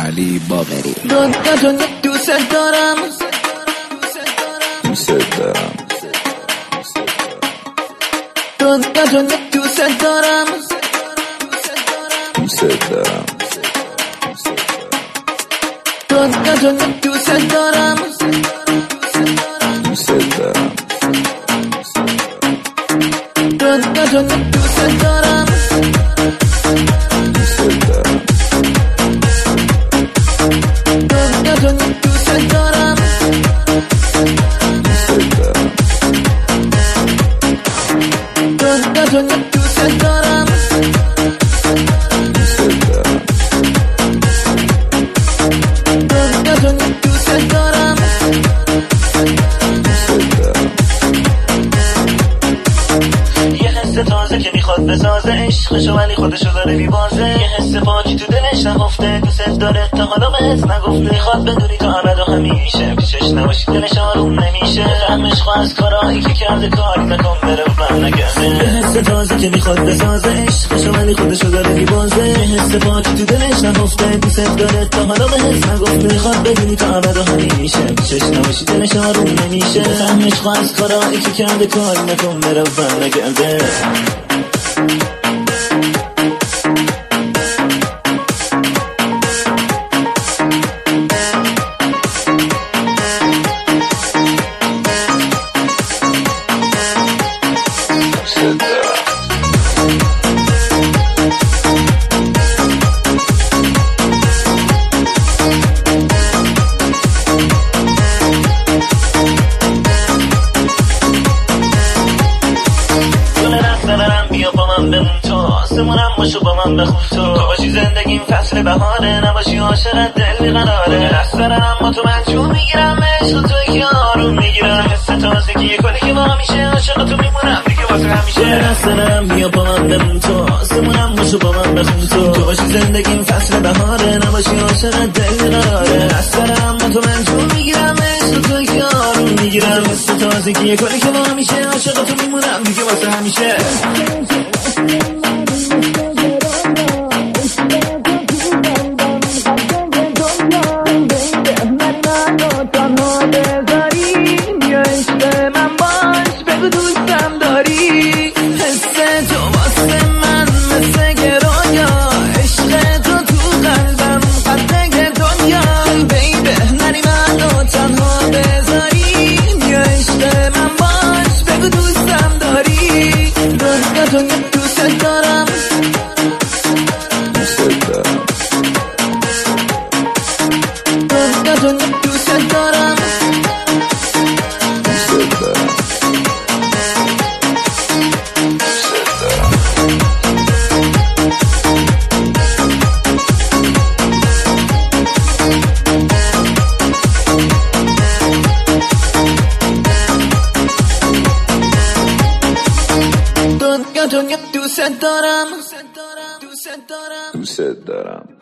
علی باقری. دنیا دوست دارم، دوست دارم. دنیا دوست دارم، دوست دارم. دنیا دوست دارم، دوست دارم. دنیا دوست دارم، دوست دارم. دنیا دوست دارم، دوست دارم. دنیا دوست دارم، دنیا دوست دارم، یه حس تازه که میخواد بسازه عشقشو ولی خودشو داره میبازه، یه حس پاکی تو دلش نهفته، دوست داره تا حالا بهت نگفته، میخواد بدونی تا ابد و همیشه پیشش نباشی دلش آروم نمیشه، فهمش خواهد از کارهایی که کرده کاری نکن بره و بر نگرده، یه حس تازه که میخواد بسازه عشقشو ولی خودشو داره میبازه، یه حس پاکی تو دلش نهفته، دوست داره تا حالا بهت نگفته، میخواد بدونی تا ابد و همیشه پیشش نباشی دلش آروم نمیشه، فهمش خواهد از کارهایی که کرده کاری نکن بره و بر نگرده. بیا با من بمون تو آسمونم باشو با من بخون تو باشی زندگیم فصل بهاره نباشی عاشقت دل بیقراره دست دارم با تو من جون میگیرم عشق توی که آروم میگیرم حس تازگی کلی که با میشه عاشق تو میمونم دیگه واسه همیشه دست دارم بیا با من بمون تو آسمونم باشو با من بخون تو باشی زندگیم فصل بهاره نباشی عاشقت دل بیقراره دست دارم با تو من جون میگیرم عشق توی که آروم میگیرم حس تازگی کلی که با میشه عاشق تو میمونم دیگه واسه همیشه. دوست دارم، دوست دارم. دنیا دوست دارم، دوست دارم. دنیا دوست دارم، دوست دارم.